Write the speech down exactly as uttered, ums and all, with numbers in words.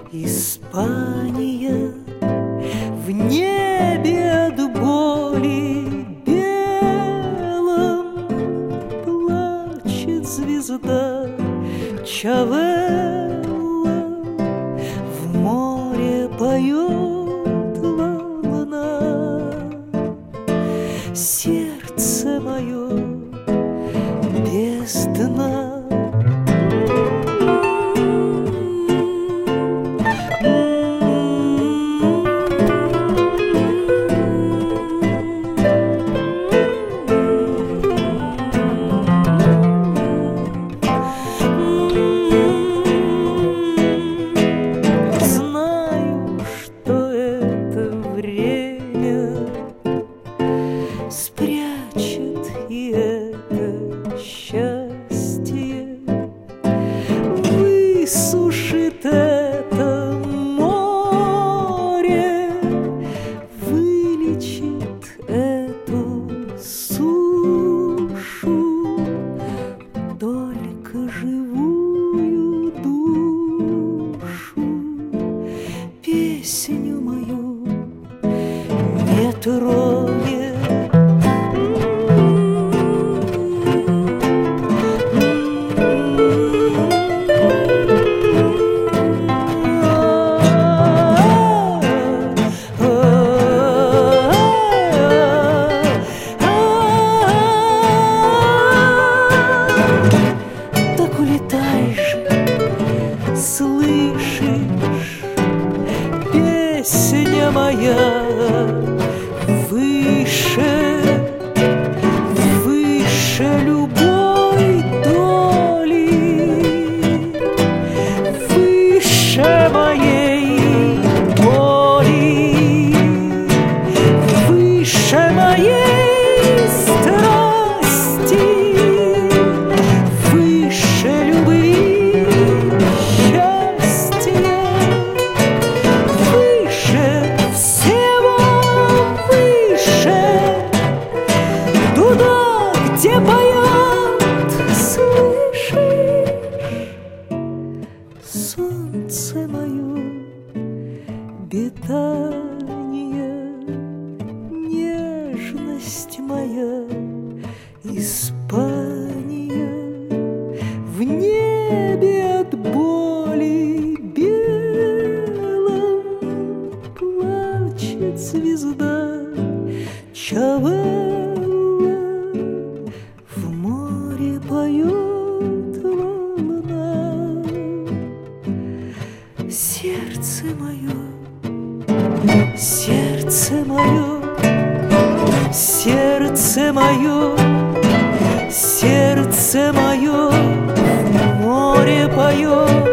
Испания, в небе от боли белом плачет звезда Чавелла, в море поет волна. Сердце мое без дна. Спрячет и это счастье, высушит это море, вылечит эту сушу, только живую душу, песню мою не тронет. Слышишь, песня моя выше, выше любой доли, выше моей боли, выше моей страсти, выше любви. Где поет, слышишь, солнце мое, питание, нежность моя, Испания, в небе от боли белом плачет звезда Чавелла, в море поет волна. Сердце мое, сердце мое, сердце мое, сердце мое в море поет.